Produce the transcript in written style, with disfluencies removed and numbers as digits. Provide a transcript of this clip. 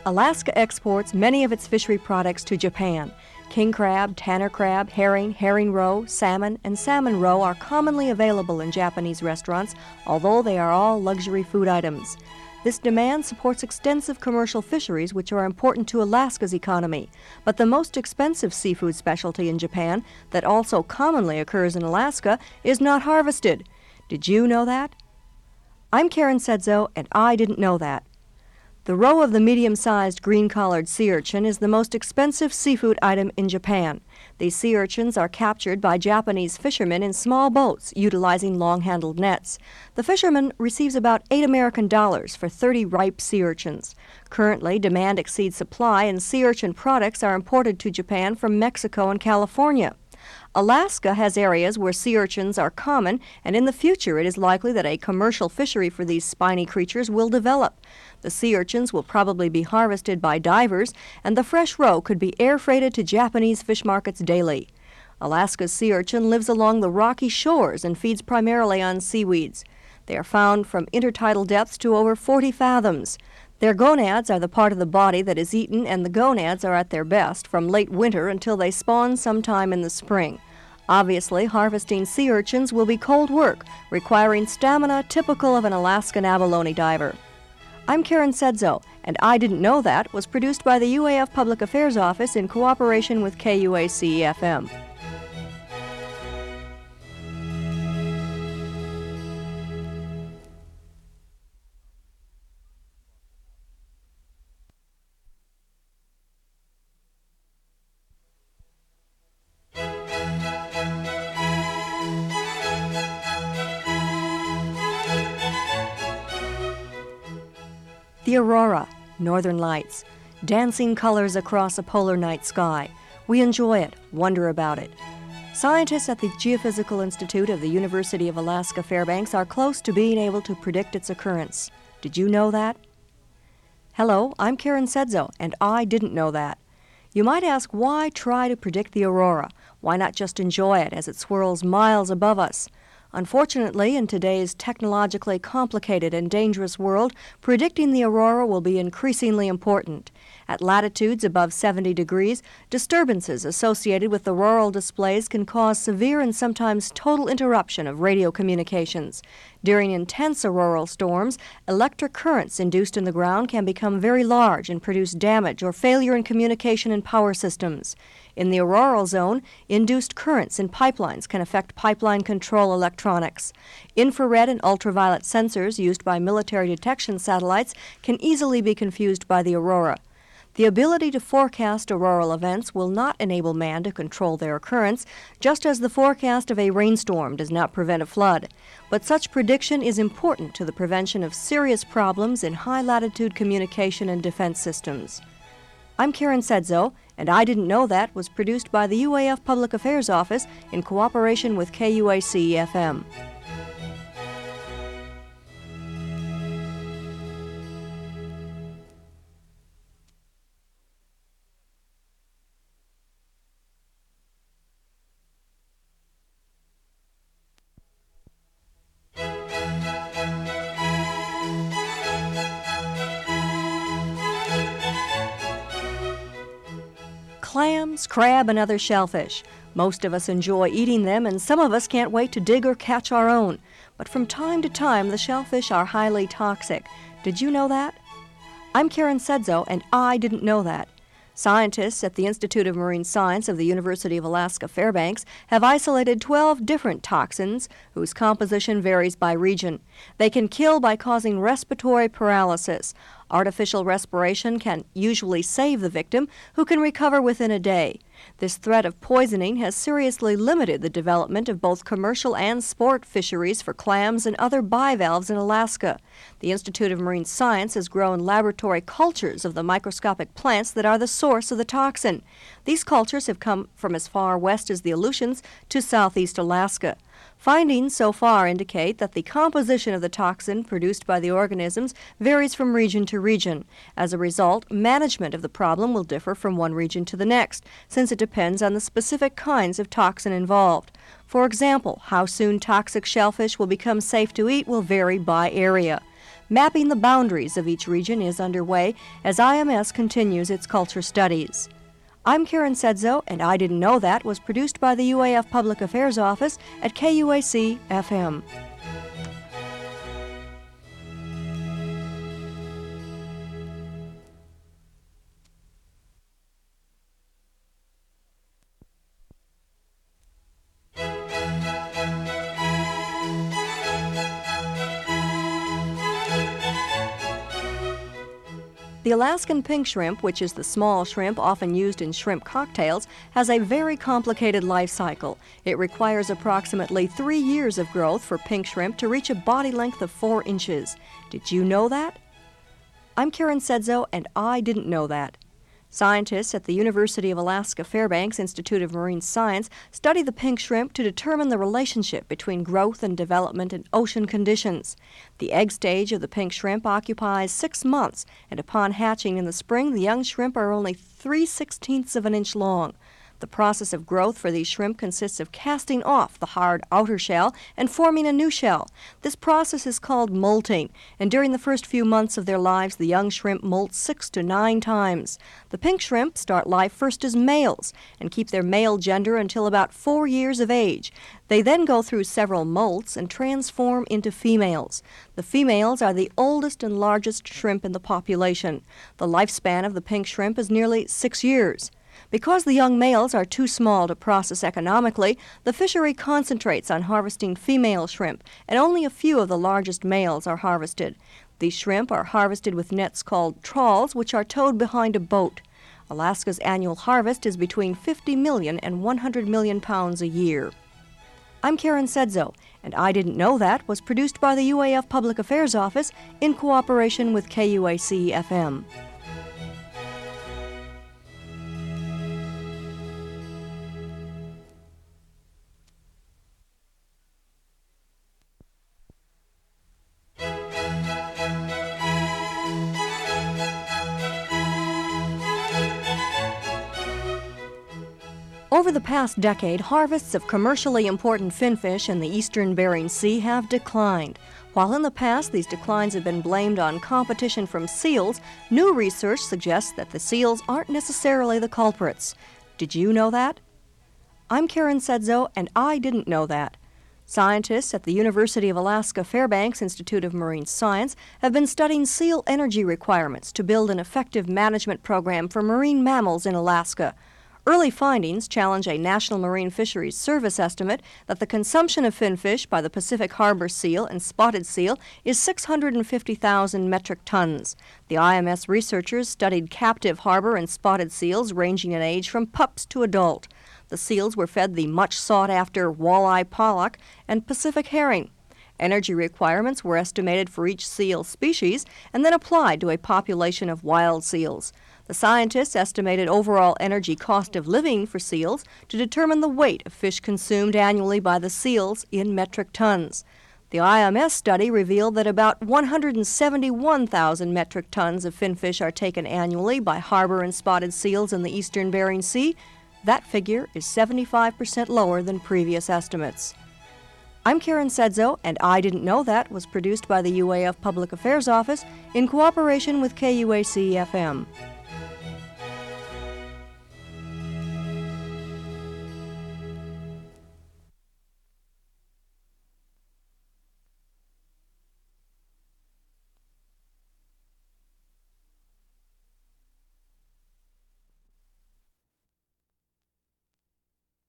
Alaska exports many of its fishery products to Japan. King crab, tanner crab, herring, herring roe, salmon, and salmon roe are commonly available in Japanese restaurants, although they are all luxury food items. This demand supports extensive commercial fisheries which are important to Alaska's economy. But the most expensive seafood specialty in Japan, that also commonly occurs in Alaska, is not harvested. Did you know that? I'm Karen Sedzo, and I didn't know that. The roe of the medium-sized green-collared sea urchin is the most expensive seafood item in Japan. These sea urchins are captured by Japanese fishermen in small boats utilizing long-handled nets. The fisherman receives about $8 for 30 ripe sea urchins. Currently, demand exceeds supply, and sea urchin products are imported to Japan from Mexico and California. Alaska has areas where sea urchins are common, and in the future it is likely that a commercial fishery for these spiny creatures will develop. The sea urchins will probably be harvested by divers, and the fresh roe could be air freighted to Japanese fish markets daily. Alaska's sea urchin lives along the rocky shores and feeds primarily on seaweeds. They are found from intertidal depths to over 40 fathoms. Their gonads are the part of the body that is eaten, and the gonads are at their best from late winter until they spawn sometime in the spring. Obviously, harvesting sea urchins will be cold work, requiring stamina typical of an Alaskan abalone diver. I'm Karen Sedzo, and I Didn't Know That was produced by the UAF Public Affairs Office in cooperation with KUAC-FM. The aurora, northern lights, dancing colors across a polar night sky. We enjoy it, wonder about it. Scientists at the Geophysical Institute of the University of Alaska Fairbanks are close to being able to predict its occurrence. Did you know that? Hello, I'm Karen Sedzo, and I didn't know that. You might ask, why try to predict the aurora? Why not just enjoy it as it swirls miles above us? Unfortunately, in today's technologically complicated and dangerous world, predicting the aurora will be increasingly important. At latitudes above 70 degrees, disturbances associated with auroral displays can cause severe and sometimes total interruption of radio communications. During intense auroral storms, electric currents induced in the ground can become very large and produce damage or failure in communication and power systems. In the auroral zone, induced currents in pipelines can affect pipeline control electronics. Infrared and ultraviolet sensors used by military detection satellites can easily be confused by the aurora. The ability to forecast auroral events will not enable man to control their occurrence, just as the forecast of a rainstorm does not prevent a flood. But such prediction is important to the prevention of serious problems in high-latitude communication and defense systems. I'm Karen Sedzo, and I Didn't Know That was produced by the UAF Public Affairs Office in cooperation with KUAC-FM. Clams, crab, and other shellfish. Most of us enjoy eating them, and some of us can't wait to dig or catch our own. But from time to time, the shellfish are highly toxic. Did you know that? I'm Karen Sedzo, and I didn't know that. Scientists at the Institute of Marine Science of the University of Alaska Fairbanks have isolated 12 different toxins whose composition varies by region. They can kill by causing respiratory paralysis. Artificial respiration can usually save the victim, who can recover within a day. This threat of poisoning has seriously limited the development of both commercial and sport fisheries for clams and other bivalves in Alaska. The Institute of Marine Science has grown laboratory cultures of the microscopic plants that are the source of the toxin. These cultures have come from as far west as the Aleutians to southeast Alaska. Findings so far indicate that the composition of the toxin produced by the organisms varies from region to region. As a result, management of the problem will differ from one region to the next, since it depends on the specific kinds of toxin involved. For example, how soon toxic shellfish will become safe to eat will vary by area. Mapping the boundaries of each region is underway as IMS continues its culture studies. I'm Karen Sedzo, and I Didn't Know That was produced by the UAF Public Affairs Office at KUAC-FM. The Alaskan pink shrimp, which is the small shrimp often used in shrimp cocktails, has a very complicated life cycle. It requires approximately 3 years of growth for pink shrimp to reach a body length of 4 inches. Did you know that? I'm Karen Sedzo, and I didn't know that. Scientists at the University of Alaska Fairbanks Institute of Marine Science study the pink shrimp to determine the relationship between growth and development in ocean conditions. The egg stage of the pink shrimp occupies 6 months, and upon hatching in the spring, the young shrimp are only 3/16 of an inch long. The process of growth for these shrimp consists of casting off the hard outer shell and forming a new shell. This process is called molting, and during the first few months of their lives, the young shrimp molt 6 to 9 times. The pink shrimp start life first as males and keep their male gender until about 4 years of age. They then go through several molts and transform into females. The females are the oldest and largest shrimp in the population. The lifespan of the pink shrimp is nearly 6 years. Because the young males are too small to process economically, the fishery concentrates on harvesting female shrimp, and only a few of the largest males are harvested. These shrimp are harvested with nets called trawls, which are towed behind a boat. Alaska's annual harvest is between 50 million and 100 million pounds a year. I'm Karen Sedzo, and I Didn't Know That was produced by the UAF Public Affairs Office in cooperation with KUAC-FM. Over the past decade, harvests of commercially important finfish in the eastern Bering Sea have declined. While in the past these declines have been blamed on competition from seals, new research suggests that the seals aren't necessarily the culprits. Did you know that? I'm Karen Sedzo, and I didn't know that. Scientists at the University of Alaska Fairbanks Institute of Marine Science have been studying seal energy requirements to build an effective management program for marine mammals in Alaska. Early findings challenge a National Marine Fisheries Service estimate that the consumption of finfish by the Pacific harbor seal and spotted seal is 650,000 metric tons. The IMS researchers studied captive harbor and spotted seals ranging in age from pups to adult. The seals were fed the much sought-after walleye pollock and Pacific herring. Energy requirements were estimated for each seal species and then applied to a population of wild seals. The scientists estimated overall energy cost of living for seals to determine the weight of fish consumed annually by the seals in metric tons. The IMS study revealed that about 171,000 metric tons of finfish are taken annually by harbor and spotted seals in the eastern Bering Sea. That figure is 75% lower than previous estimates. I'm Karen Sedzo, and I Didn't Know That was produced by the UAF Public Affairs Office in cooperation with KUAC-FM.